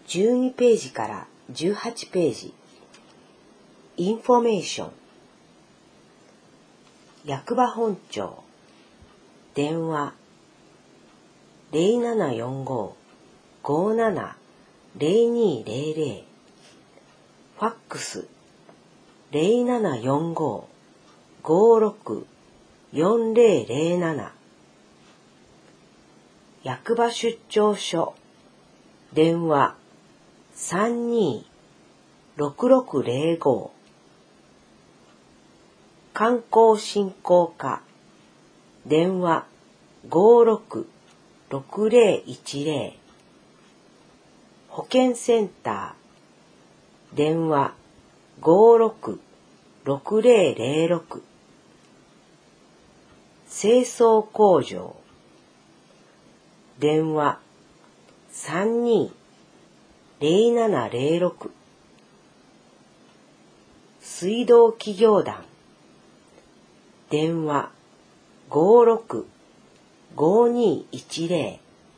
12ページから18ページ。インフォメーション。役場本庁。電話。0745-570200。ファックス。0745-564007。役場出張所。電話。32-6605。観光振興課。電話。566010。保健センター。電話。566006。清掃工場。電話。32-0706。水道企業団。電話。565210。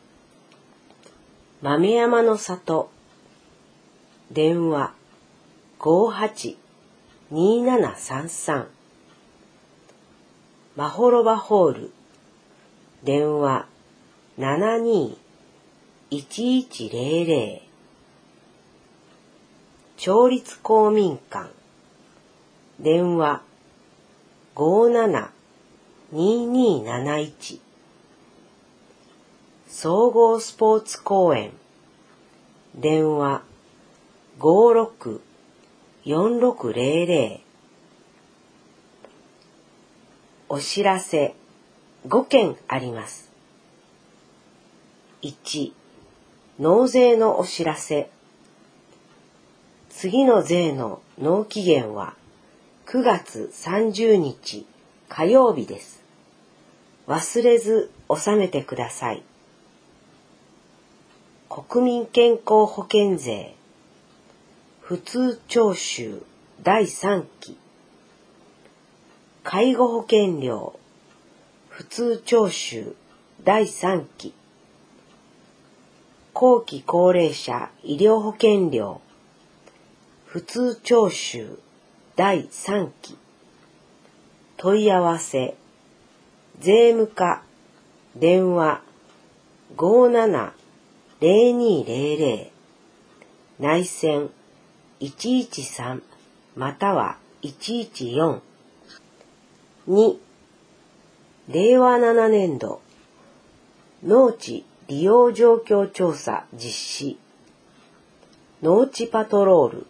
豆山の里。電話。582733。まほろばホール。電話。72-1100。町立公民館。電話。57-2271。総合スポーツ公園。電話。564600。お知らせ5件あります。1、納税のお知らせ。次の税の納期限は9月30日火曜日です。忘れず納めてください。国民健康保険税普通徴収第3期。介護保険料普通徴収第3期。後期高齢者医療保険料普通徴収第3期。問い合わせ税務課電話57-0200内線113または114。2、令和7年度農地利用状況調査実施。農地パトロール。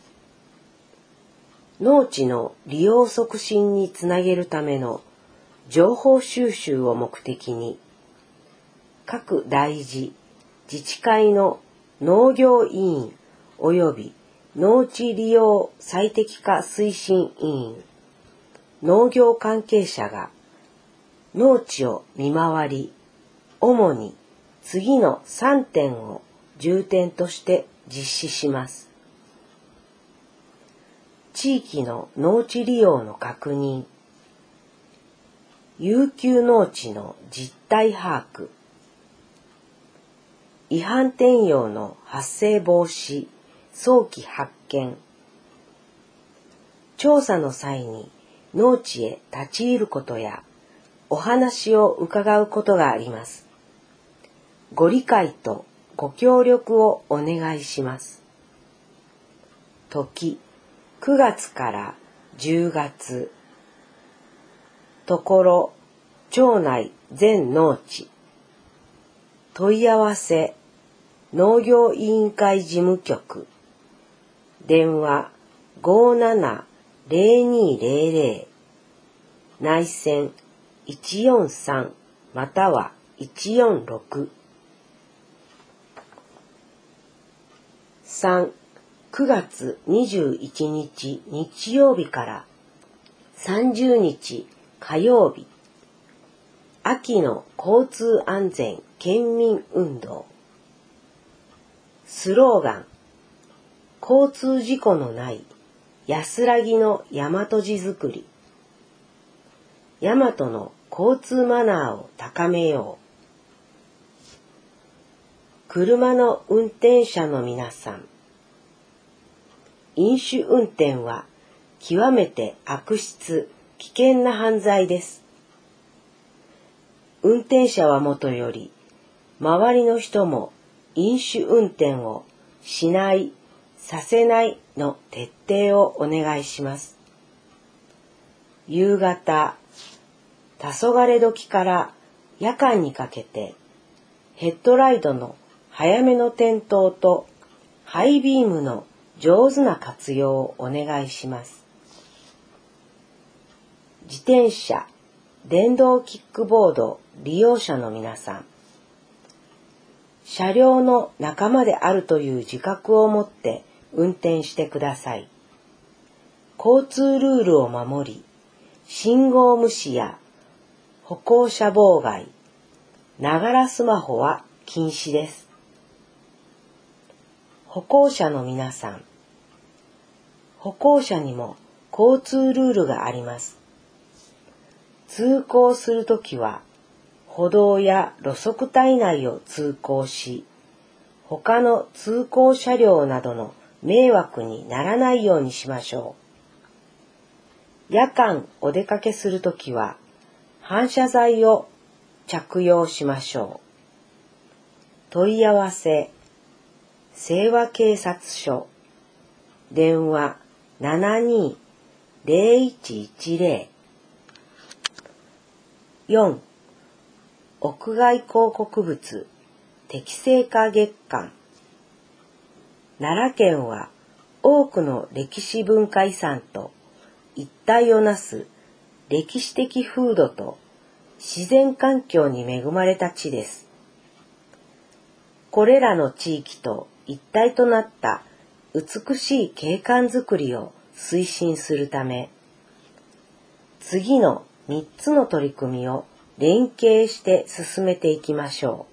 農地の利用促進につなげるための情報収集を目的に、各大寺、自治会の農業委員及び農地利用最適化推進委員、農業関係者が農地を見回り、主に次の3点を重点として実施します。地域の農地利用の確認、遊休農地の実態把握、違反転用の発生防止、早期発見、調査の際に農地へ立ち入ることやお話を伺うことがあります。ご理解とご協力をお願いします。時、9月から10月。ところ、町内全農地。問い合わせ、農業委員会事務局。電話57-0200。内線143または146。3、9月21日日曜日から30日火曜日。秋の交通安全県民運動。スローガン、交通事故のない安らぎの大和路づくり。大和の交通マナーを高めよう。 車の運転者の皆さん、飲酒運転は極めて悪質、危険な犯罪です。運転者はもとより、周りの人も飲酒運転をしない、させないの徹底をお願いします。夕方、黄昏時から夜間にかけて、ヘッドライトの早めの点灯とハイビームの上手な活用をお願いします。自転車、電動キックボード利用者の皆さん、車両の仲間であるという自覚を持って運転してください。交通ルールを守り、信号無視や歩行者妨害、ながらスマホは禁止です。歩行者の皆さん、歩行者にも交通ルールがあります。通行するときは、歩道や路側帯内を通行し、他の通行車両などの迷惑にならないようにしましょう。夜間お出かけするときは、反射材を着用しましょう。問い合わせ、清和警察署、電話72-0110。4. 屋外広告物適正化月間。奈良県は多くの歴史文化遺産と一体をなす歴史的風土と自然環境に恵まれた地です。これらの地域と一体となった美しい景観づくりを推進するため、次の3つの取り組みを連携して進めていきましょ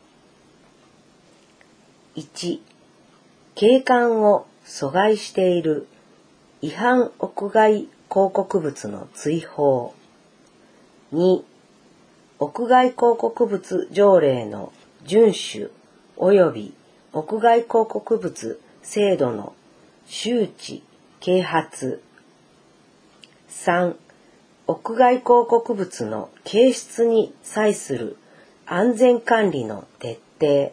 う。1、景観を阻害している違反屋外広告物の追放。2、屋外広告物条例の遵守及び屋外広告物制度の周知・啓発。3、屋外広告物の掲出に際する安全管理の徹底。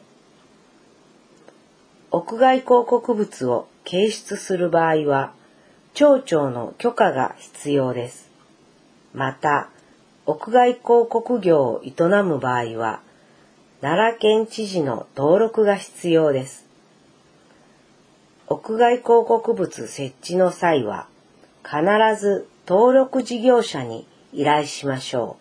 屋外広告物を掲出する場合は、町長の許可が必要です。また、屋外広告業を営む場合は、奈良県知事の登録が必要です。屋外広告物設置の際は、必ず登録事業者に依頼しましょう。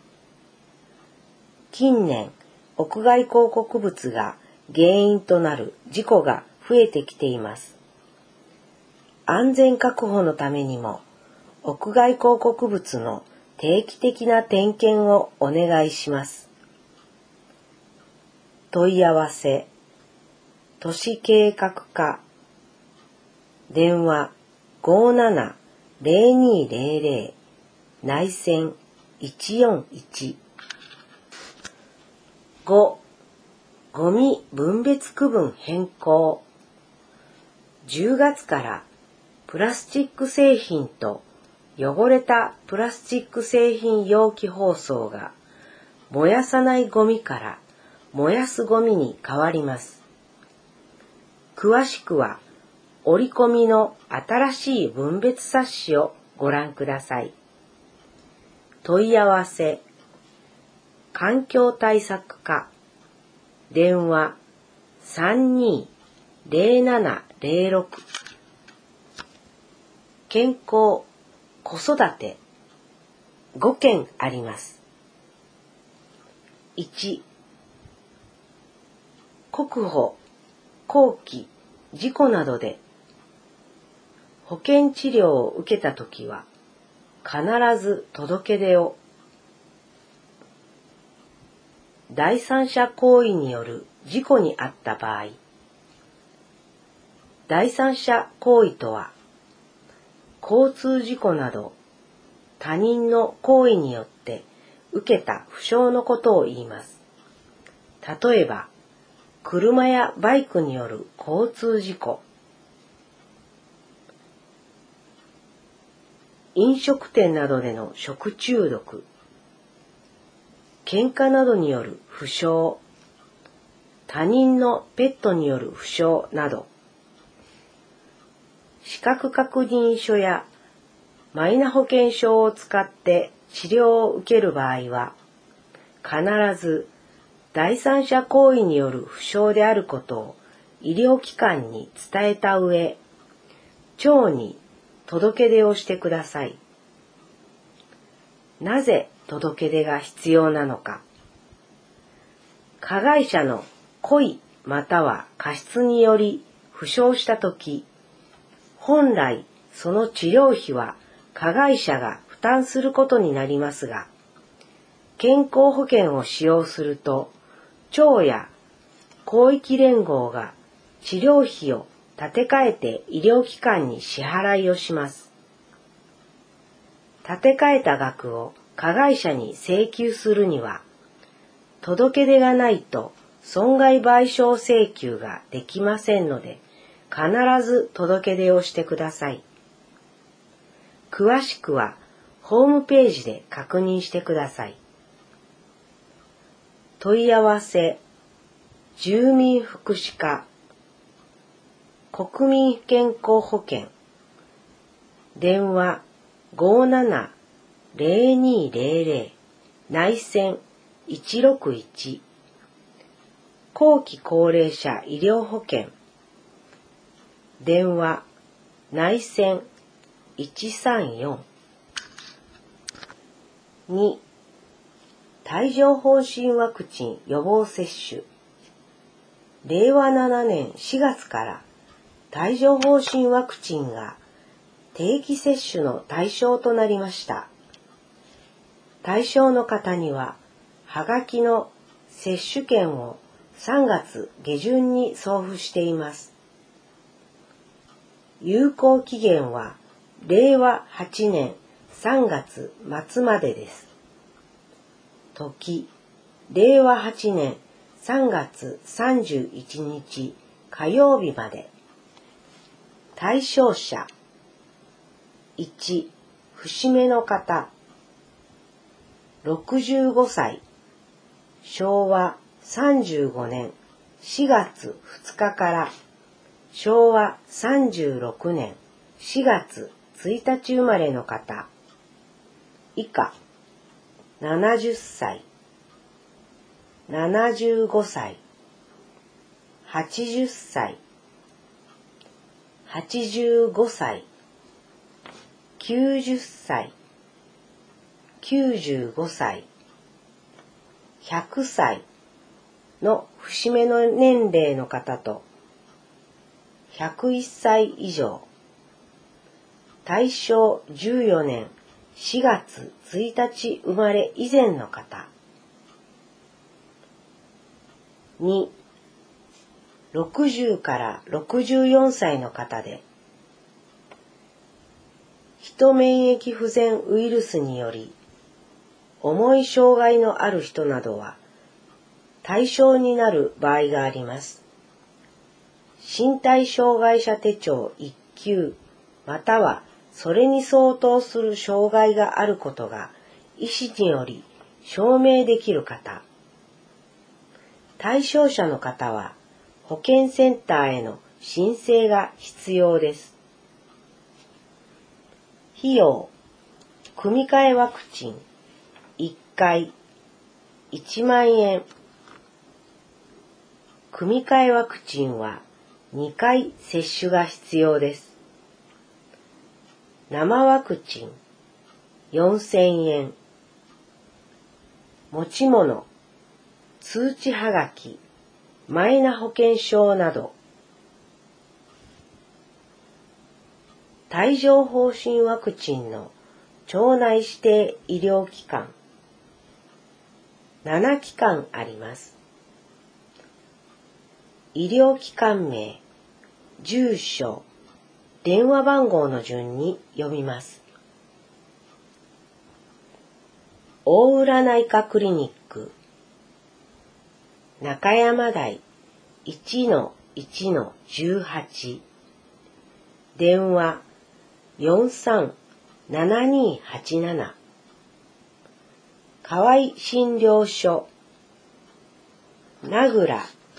近年、屋外広告物が原因となる事故が増えてきています。安全確保のためにも、屋外広告物の定期的な点検をお願いします。問い合わせ、都市計画課、電話57-0200、内線141。5. ゴミ分別区分変更。10月からプラスチック製品と汚れたプラスチック製品容器包装が燃やさないゴミから燃やすゴミに変わります。詳しくは折り込みの新しい分別冊子をご覧ください。問い合わせ、環境対策課、電話32-0706。健康、子育て5件あります。1、国保、後期、事故などで保険治療を受けたときは必ず届け出を。第三者行為による事故に遭った場合、第三者行為とは、交通事故など他人の行為によって受けた負傷のことを言います。例えば、 車やバイクによる交通事故、飲食店などでの食中毒、喧嘩などによる負傷、他人のペットによる負傷など、資格確認書やマイナ保険証を使って治療を受ける場合は、必ず第三者行為による負傷であることを医療機関に伝えた上、町に届け出をしてください。なぜ届け出が必要なのか。加害者の故意または過失により負傷したとき、本来その治療費は加害者が負担することになりますが、健康保険を使用すると、町や広域連合が治療費を立て替えて医療機関に支払いをします。立て替えた額を加害者に請求するには、届け出がないと損害賠償請求ができませんので、必ず届け出をしてください。詳しくはホームページで確認してください。問い合わせ、住民福祉課、国民健康保険、電話57-0200、内線161、後期高齢者医療保険、電話内線134。2、帯状疱疹ワクチン予防接種。令和7年4月から帯状疱疹ワクチンが定期接種の対象となりました。対象の方には、はがきの接種券を3月下旬に送付しています。有効期限は令和8年3月末までです。時、令和8年3月31日火曜日まで。対象者、1、節目の方、65歳、昭和35年4月2日から昭和36年4月1日生まれの方、以下、70歳、75歳、80歳、85歳、90歳、95歳、100歳の節目の年齢の方と、101歳以上、大正14年4月1日生まれ以前の方。2、60から64歳の方で、ヒ免疫不全ウイルスにより、重い障害のある人などは対象になる場合があります。身体障害者手帳1級またはそれに相当する障害があることが医師により証明できる方。対象者の方は保健センターへの申請が必要です。費用、組み換えワクチン1回1万円。組み換えワクチンは2回接種が必要です。生ワクチン4000円。持ち物、通知はがき、マイナ保険証など。帯状疱疹ワクチンの町内指定医療機関。7機関あります。医療機関名、住所、電話番号の順に読みます。大浦内科クリニック、中山台 1-1-18 電話43-7287河合診療所名倉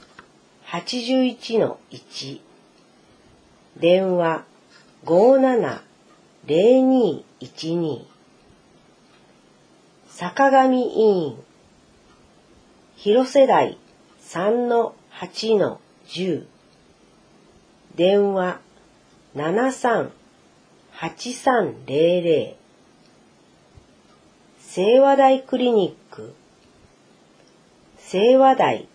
81-1 電話57-0212坂上医院広瀬台 3-8-10 電話73-8300清和台クリニック清和台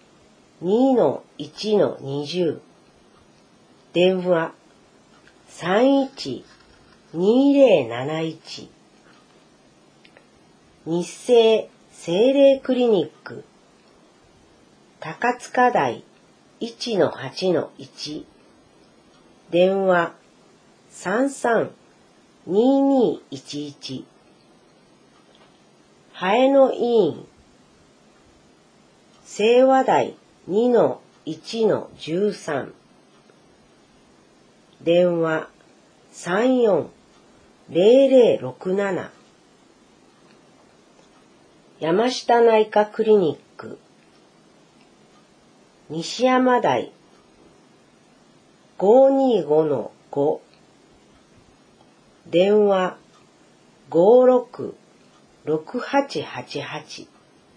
2-1-20 電話31-2071日生精霊クリニック高塚台 1-8-1 電話33-2211ハエの医院清和台 2-1-13 電話34-0067山下内科クリニック西山台 525-5 電話56-6888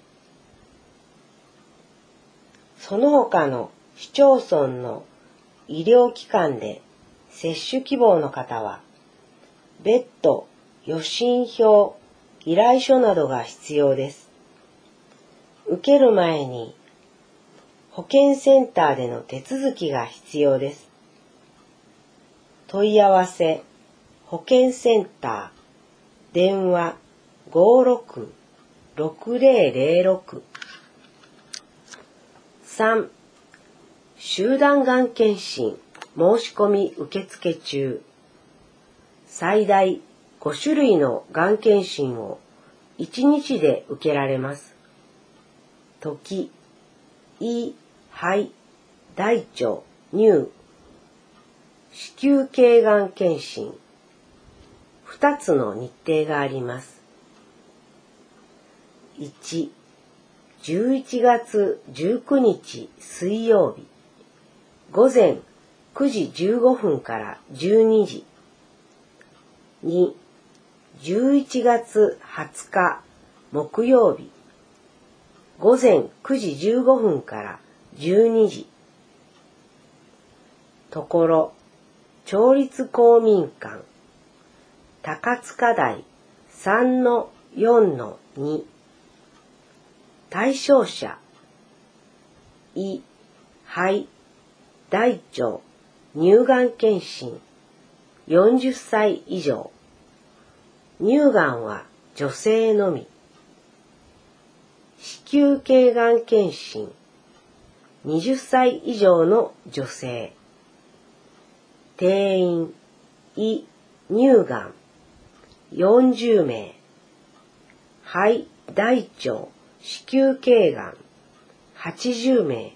その他の市町村の医療機関で接種希望の方は別途予診票依頼書などが必要です。受ける前に保健センターでの手続きが必要です。問い合わせ保健センター電話56-6006 3. 集団がん検診申し込み受付中最大5種類のがん検診を1日で受けられます。時、胃、肺、大腸、乳、子宮頸がん検診2つの日程があります。1、11月19日水曜日午前9時15分から12時2、11月20日木曜日午前9時15分から12時ところ町立公民館高塚台 3-4-2 対象者胃、肺、大腸、乳がん検診40歳以上乳がんは女性のみ子宮頸がん検診20歳以上の女性定員胃、乳がん40名肺、大腸、子宮頸がん80名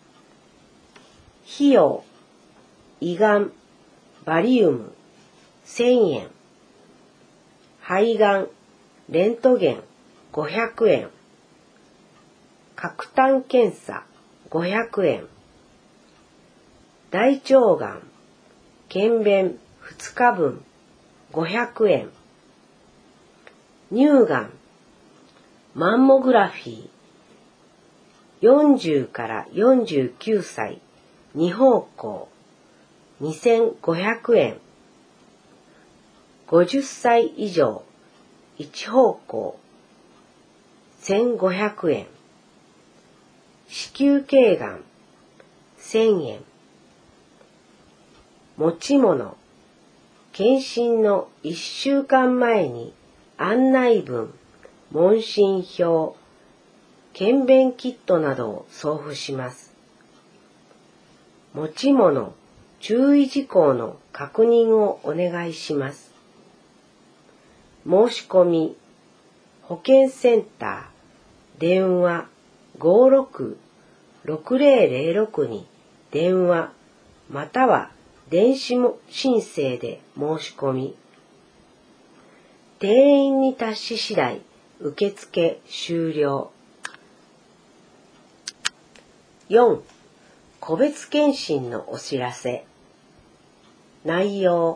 費用胃がん、バリウム1000円肺がん、レントゲン500円角炭検査500円大腸がん、検便2日分500円乳がん、マンモグラフィー40から49歳2方向2500円50歳以上1方向1500円子宮頸がん1000円持ち物検診の1週間前に案内文問診票検便キットなどを送付します。持ち物注意事項の確認をお願いします。申し込み保健センター電話56-6006に電話または電子申請で申し込み、定員に達し次第受付終了。4. 個別検診のお知らせ。内容。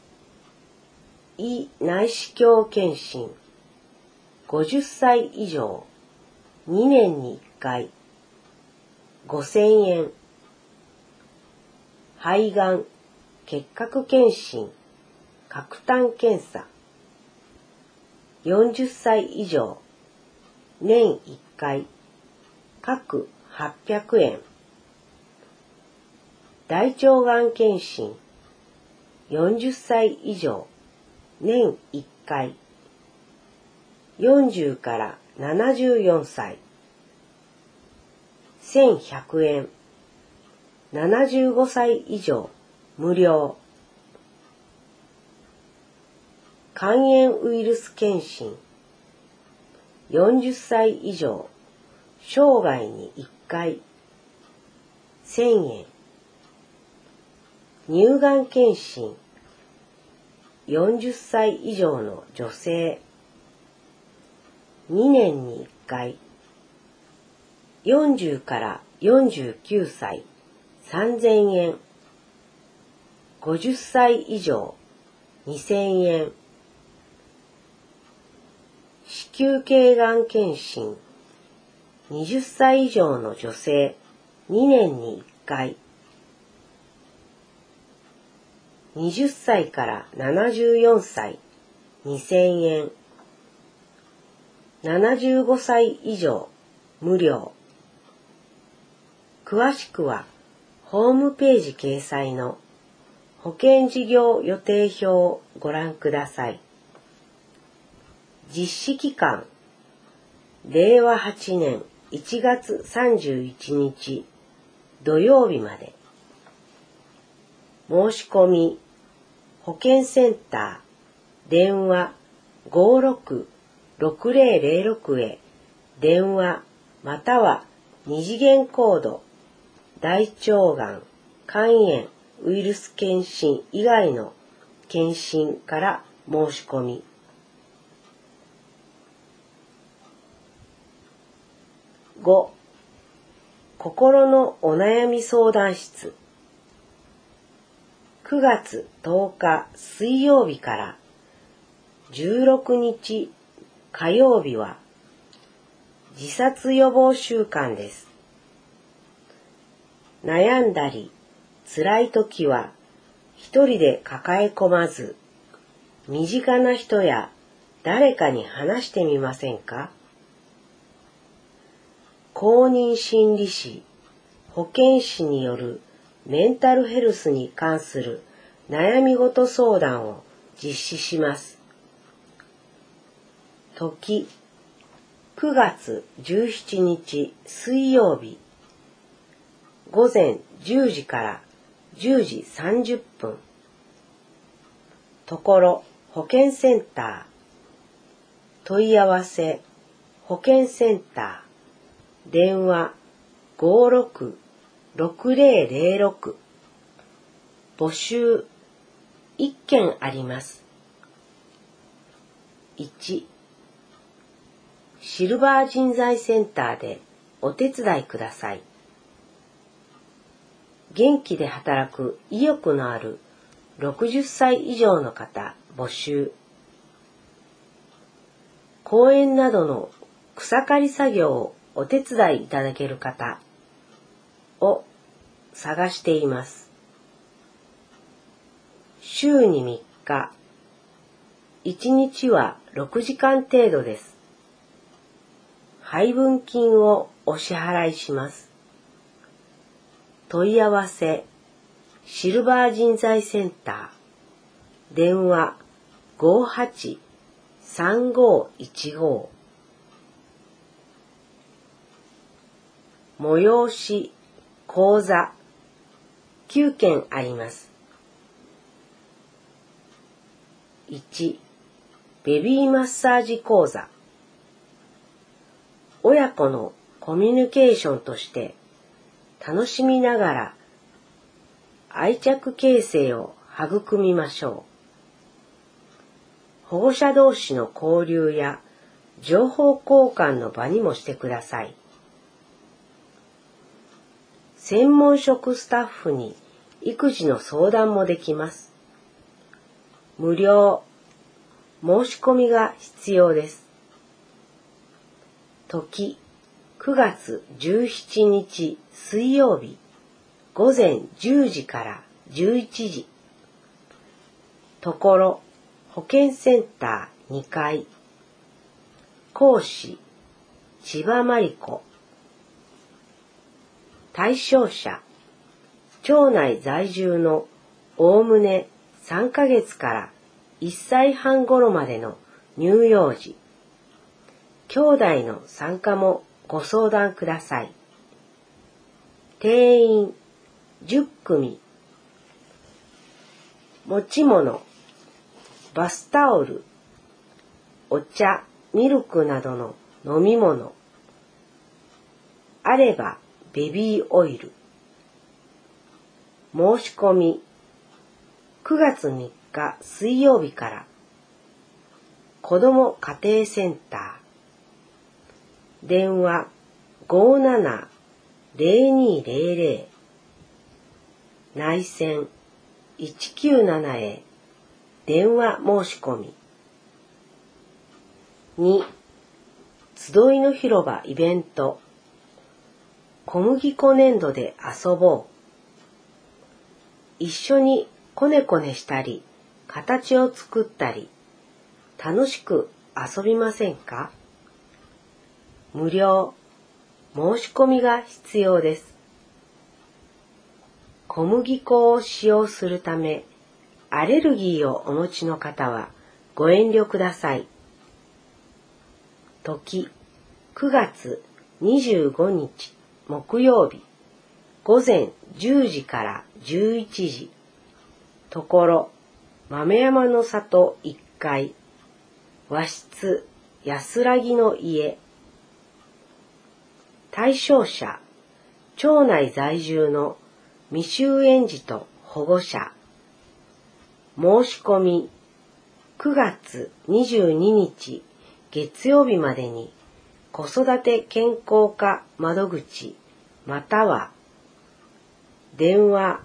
胃内視鏡検診。50歳以上。2年に1回。5000円。肺がん、結核検診、角炭検査。40歳以上。年1回。各800円。大腸がん検診。40歳以上。年1回。40から74歳。1100円。75歳以上。無料。肝炎ウイルス検診。40歳以上。生涯に1回。1000円。乳がん検診。40歳以上の女性。2年に1回。40から49歳。3000円。50歳以上。2000円。子宮頸がん検診。20歳以上の女性。2年に1回。20歳から74歳。2000円。75歳以上。無料。詳しくは、ホームページ掲載の保険事業予定表をご覧ください。実施期間、令和8年1月31日土曜日まで。申し込み、保健センター、電話56-6006へ電話または二次元コード、大腸がん、肝炎ウイルス検診以外の検診から申し込み。5. 心のお悩み相談室。9月10日水曜日から16日火曜日は自殺予防週間です。悩んだり辛い時は一人で抱え込まず、身近な人や誰かに話してみませんか？公認心理師、保健師によるメンタルヘルスに関する悩み事相談を実施します。時、9月17日水曜日、午前10時から10時30分。ところ保健センター。問い合わせ、保健センター。電話56-6006。募集1件あります。1. シルバー人材センターでお手伝いください。元気で働く意欲のある60歳以上の方募集。公園などの草刈り作業をお手伝いいただける方を探しています。週に3日、1日は6時間程度です。配分金をお支払いします。問い合わせ、シルバー人材センター。電話58-3515。催し、講座9件あります。1. ベビーマッサージ講座。親子のコミュニケーションとして楽しみながら愛着形成を育みましょう。保護者同士の交流や情報交換の場にもしてください。専門職スタッフに育児の相談もできます。無料。申し込みが必要です。時、9月17日水曜日、午前10時から11時。ところ、保健センター2階。講師、千葉真理子。対象者、町内在住のおおむね3ヶ月から1歳半頃までの乳幼児。兄弟の参加もご相談ください。定員10組。持ち物、バスタオル、お茶、ミルクなどの飲み物。あればベビーオイル。申し込み、9月3日水曜日から。子ども家庭センター。電話 57-0200。内線197へ電話申し込み。2. 集いの広場イベント。小麦粉粘土で遊ぼう。一緒にこねこねしたり、形を作ったり、楽しく遊びませんか？無料。申し込みが必要です。小麦粉を使用するため、アレルギーをお持ちの方はご遠慮ください。時、9月25日木曜日、午前10時から11時。ところ、豆山の里1階。和室安らぎの家。対象者、町内在住の未就園児と保護者。申し込み、9月22日月曜日までに子育て健康課窓口または電話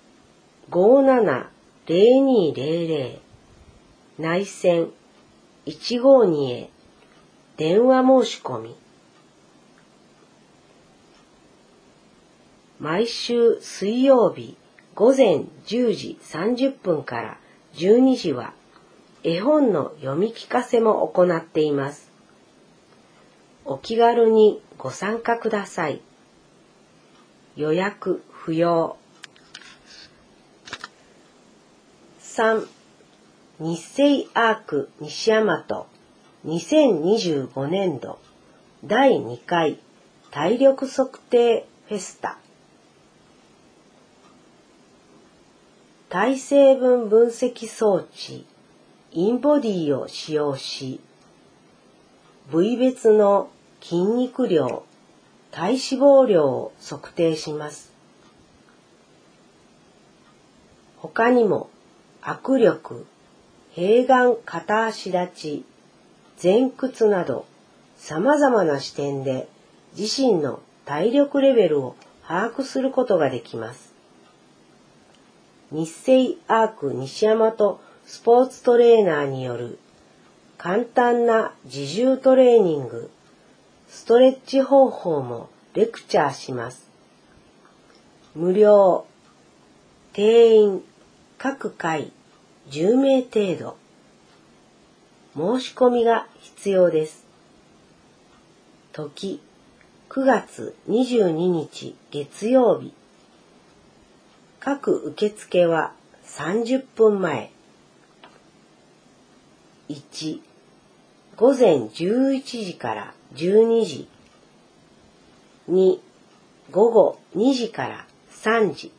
57-0200 内線152へ電話申し込み。毎週水曜日午前10時30分から12時は絵本の読み聞かせも行っています。お気軽にご参加ください。予約不要。3. 日生アーク西大和2025年度第2回体力測定フェスタ。体成分分析装置インボディを使用し、部位別の筋肉量、体脂肪量を測定します。他にも握力、平眼片足立ち、前屈など様々な視点で自身の体力レベルを把握することができます。日生アーク西大和スポーツトレーナーによる簡単な自重トレーニング、ストレッチ方法もレクチャーします。無料。定員各回10名程度。申し込みが必要です。時、9月22日月曜日。各受付は30分前。1. 午前11時から12時。2. 午後2時から3時。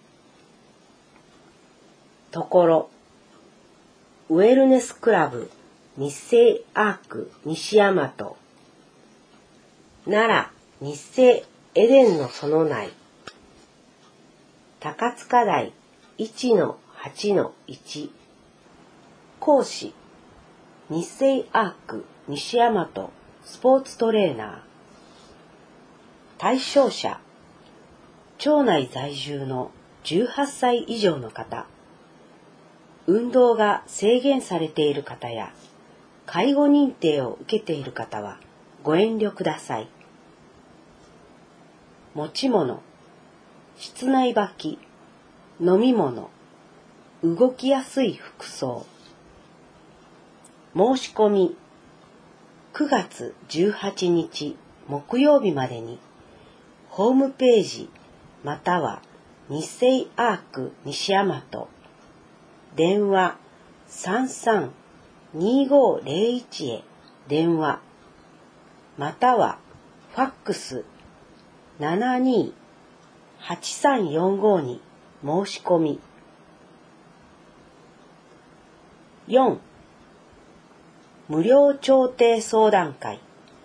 ところ、ウェルネスクラブ日生アーク西大和。奈良日生エデンの園内。高塚台 1-8-1 講師日清アーク西大和スポーツトレーナー対象者町内在住の18歳以上の方、運動が制限されている方や介護認定を受けている方はご遠慮ください。持ち物、室内履き、飲み物、動きやすい服装。申し込み、9月18日木曜日までに、ホームページまたは日清アーク西大和、電話33-2501へ電話、またはファックス72-8345に申し込み。4. 無料調停相談会。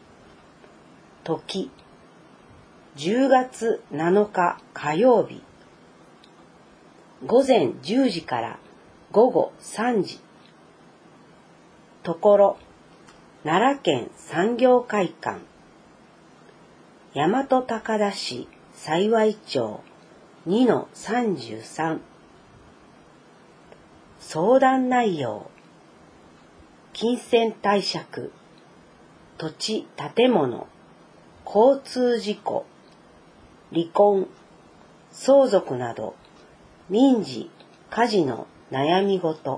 時10月7日火曜日午前10時から午後3時。ところ奈良県産業会館大和高田市幸町 2-33。 相談内容、金銭貸借、土地建物、交通事故、離婚、相続など民事・家事の悩み事。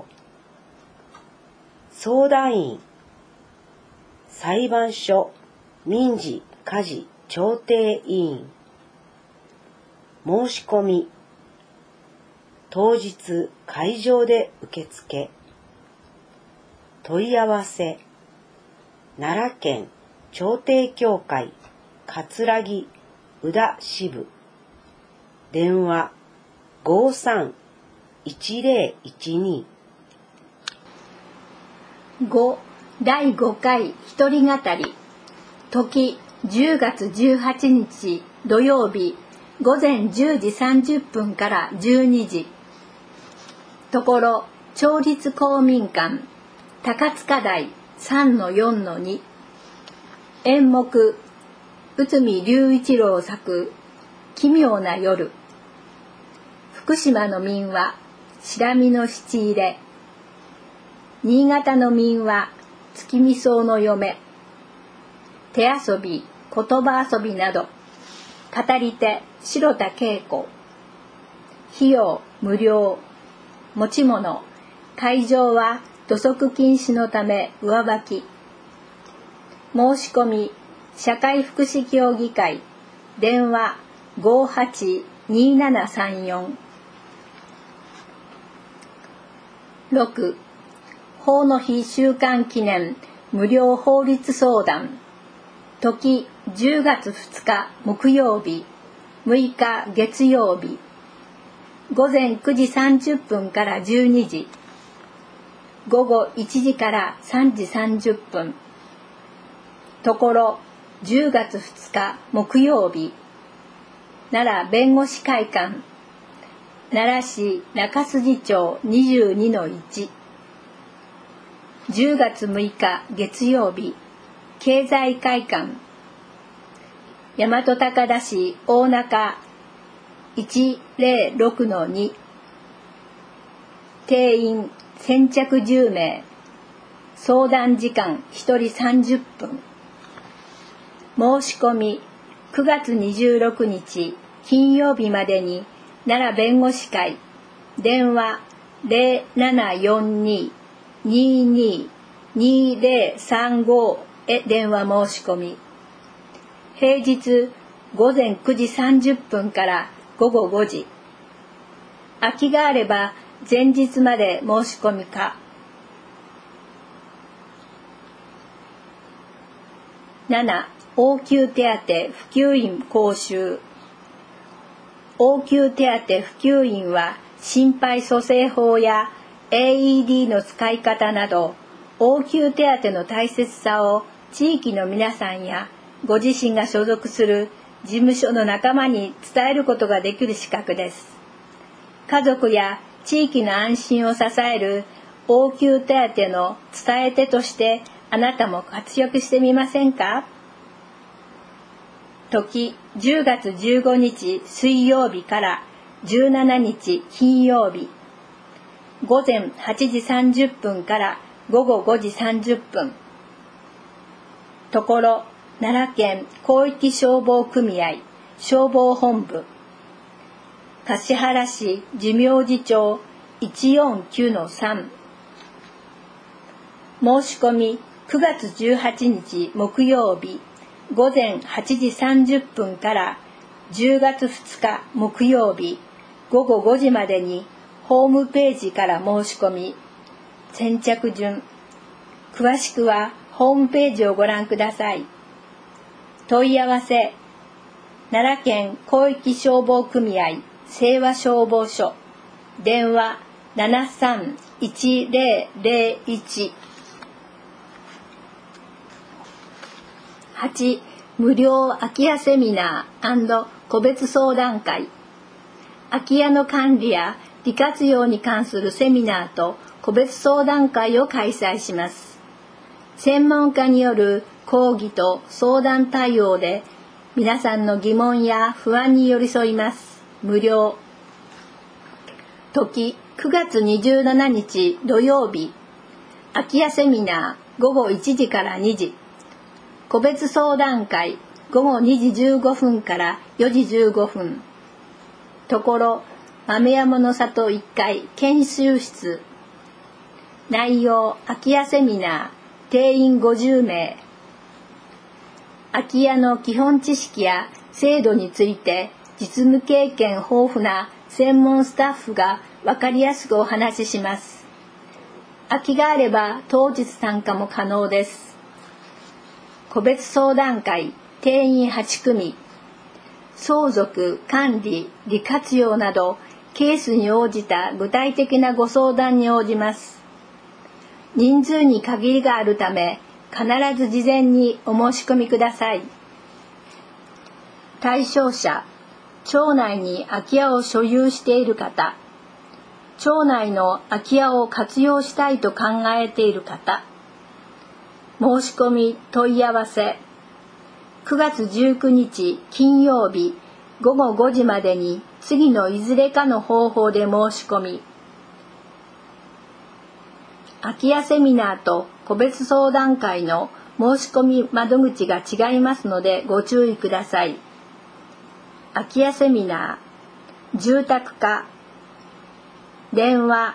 相談員、裁判所民事・家事調停委員。申し込み、当日会場で受付。問い合わせ、奈良県調停協会葛城宇田支部。電話53-1012。 5. 第5回一人語り。時10月18日土曜日午前10時30分から12時。ところ町立公民館高塚台 3-4-2。演目内海龍一郎作奇妙な夜。福島の民話白身の七入れ。新潟の民話月見草の嫁。手遊び言葉遊びなど。語り手白田恵子。費用無料。持ち物、会場は土足禁止のため上履き。申し込み、社会福祉協議会。電話58-2734。6. 法の日週間記念無料法律相談。時10月2日木曜日、6日月曜日。午前9時30分から12時。午後1時から3時30分。ところ10月2日木曜日。奈良弁護士会館。奈良市中筋町 22-1。10月6日月曜日。経済会館。大和高田市大中 106-2。定員先着10名。相談時間1人30分。申し込み9月26日金曜日までに奈良弁護士会。電話 0742-22-2035 へ電話申し込み。平日午前9時30分から午後5時。空きがあれば前日まで申し込みか。7. 応急手当普及員講習。応急手当普及員は心肺蘇生法や AED の使い方など応急手当の大切さを地域の皆さんやご自身が所属する事務所の仲間に伝えることができる資格です。家族や地域の安心を支える応急手当の伝え手としてあなたも活躍してみませんか？時10月15日水曜日から17日金曜日、午前8時30分から午後5時30分。ところ、奈良県広域消防組合消防本部、橿原市寿明寺町 149-3。申し込み9月18日木曜日午前8時30分から10月2日木曜日午後5時までにホームページから申し込み、先着順。詳しくはホームページをご覧ください。問い合わせ、奈良県広域消防組合清和消防署、電話731001。8、無料空き家セミナー&個別相談会。空き家の管理や利活用に関するセミナーと個別相談会を開催します。専門家による講義と相談対応で皆さんの疑問や不安に寄り添います。無料。時9月27日土曜日、空き家セミナー午後1時から2時、個別相談会午後2時15分から4時15分。ところ、豆山の里1階研修室。内容、空き家セミナー、定員50名。空き家の基本知識や制度について実務経験豊富な専門スタッフが分かりやすくお話しします。空きがあれば当日参加も可能です。個別相談会、定員8組。相続、管理、利活用などケースに応じた具体的なご相談に応じます。人数に限りがあるため必ず事前にお申し込みください。対象者、町内に空き家を所有している方、町内の空き家を活用したいと考えている方。申し込み問い合わせ、9月19日金曜日午後5時までに次のいずれかの方法で申し込み。空き家セミナーと個別相談会の申し込み窓口が違いますのでご注意ください。空き家セミナー、住宅課、電話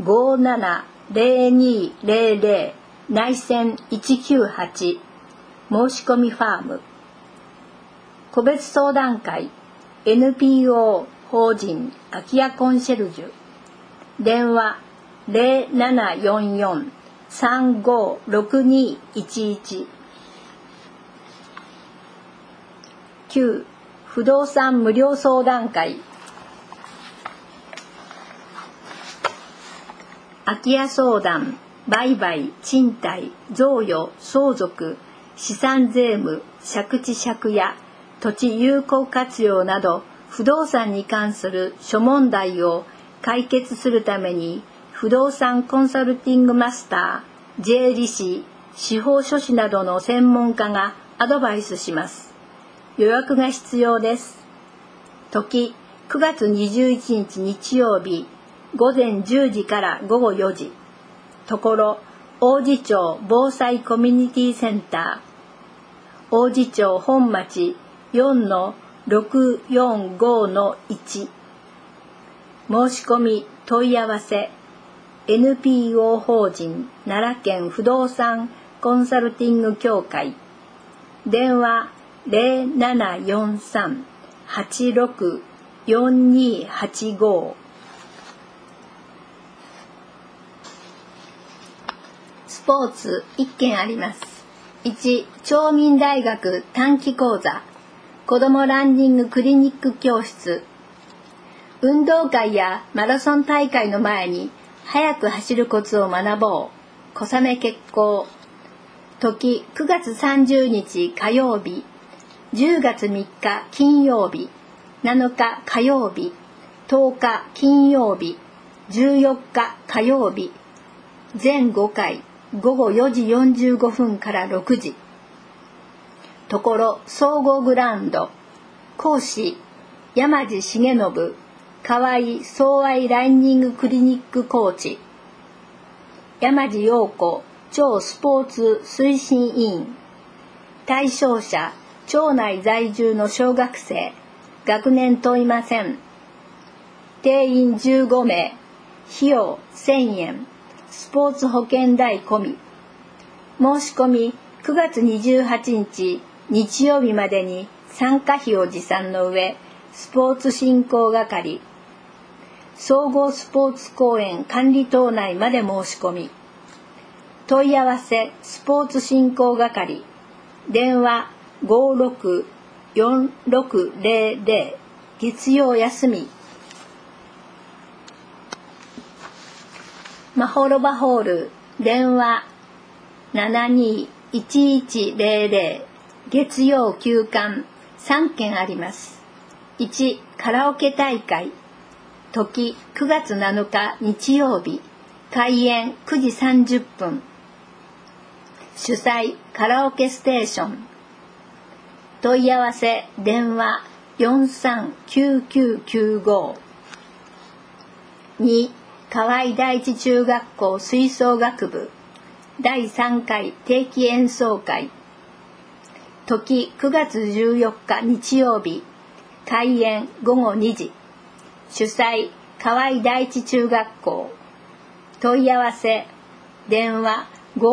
570200内線198、申し込みファーム。個別相談会、NPO 法人空き家コンシェルジュ、電話0744-356211。9、不動産無料相談会。空き家相談、売買、賃貸、贈与、相続、資産税務、借地借家、土地有効活用など不動産に関する諸問題を解決するために不動産コンサルティングマスター、税理士、司法書士などの専門家がアドバイスします。予約が必要です。時9月21日日曜日午前10時から午後4時。ところ、王子町防災コミュニティセンター、王子町本町 4-645-1。申し込み問い合わせ、NPO 法人奈良県不動産コンサルティング協会、電話0743-864285。スポーツ1件あります。1、町民大学短期講座、子どもランニングクリニック教室。運動会やマラソン大会の前に早く走るコツを学ぼう。小雨決行。時9月30日火曜日、10月3日金曜日、7日火曜日、10日金曜日。 14日火曜日全5回午後4時45分から6時。ところ総合グラウンド。講師山地重信河合総愛ランニングクリニックコーチ。山地陽子超スポーツ推進委員。対象者町内在住の小学生。学年問いません。定員15名。費用1000円。スポーツ保険代込み。申し込み9月28日日曜日までに参加費を持参の上、スポーツ振興係総合スポーツ公園管理棟内まで申し込み。問い合わせスポーツ振興係電話564600月曜休み。まほろばホール電話721100月曜休館3件あります。1カラオケ大会時9月7日日曜日開演9時30分。主催カラオケステーション。問い合わせ電話439995。2河合第一中学校吹奏楽部第3回定期演奏会時9月14日日曜日開演午後2時。主催河合第一中学校。問い合わせ電話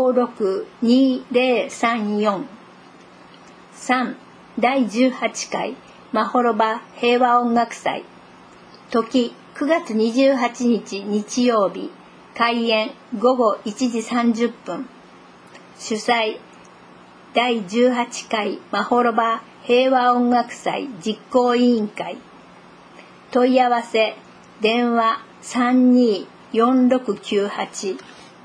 562034。3第18回まほろば平和音楽祭時9月28日日曜日開演午後1時30分。主催第18回まほろば平和音楽祭実行委員会。問い合わせ電話324698。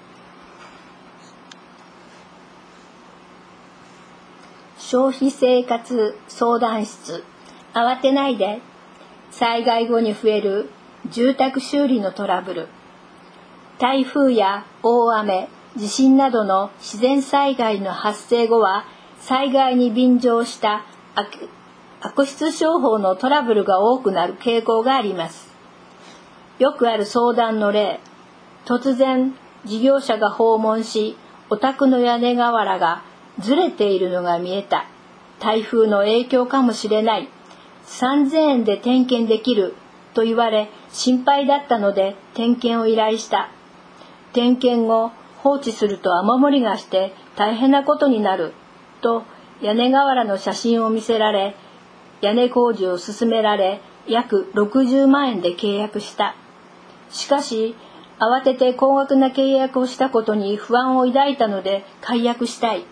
消費生活相談室。慌てないで。災害後に増える住宅修理のトラブル。台風や大雨、地震などの自然災害の発生後は災害に便乗した悪質商法のトラブルが多くなる傾向があります。よくある相談の例。突然事業者が訪問し、お宅の屋根瓦がずれているのが見えた。台風の影響かもしれない。3000円で点検できると言われ心配だったので点検を依頼した。点検後放置すると雨漏りがして大変なことになると屋根瓦の写真を見せられ、屋根工事を進められ約60万円で契約した。しかし慌てて高額な契約をしたことに不安を抱いたので解約したい。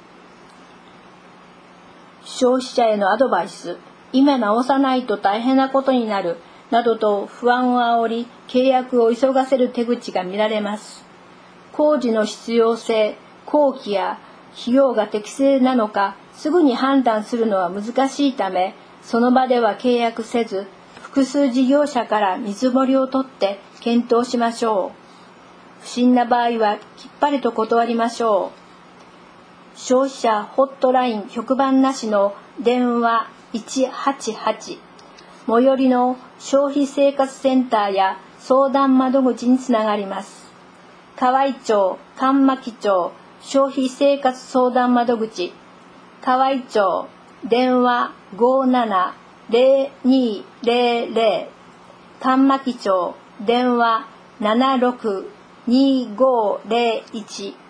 消費者へのアドバイス。今直さないと大変なことになるなどと不安を煽り契約を急がせる手口が見られます。工事の必要性、工期や費用が適正なのかすぐに判断するのは難しいため、その場では契約せず複数事業者から見積もりを取って検討しましょう。不審な場合はきっぱりと断りましょう。消費者ホットライン局番なしの電話188。最寄りの消費生活センターや相談窓口につながります。河合町、神巻町消費生活相談窓口。河合町電話570200。神巻町電話762501。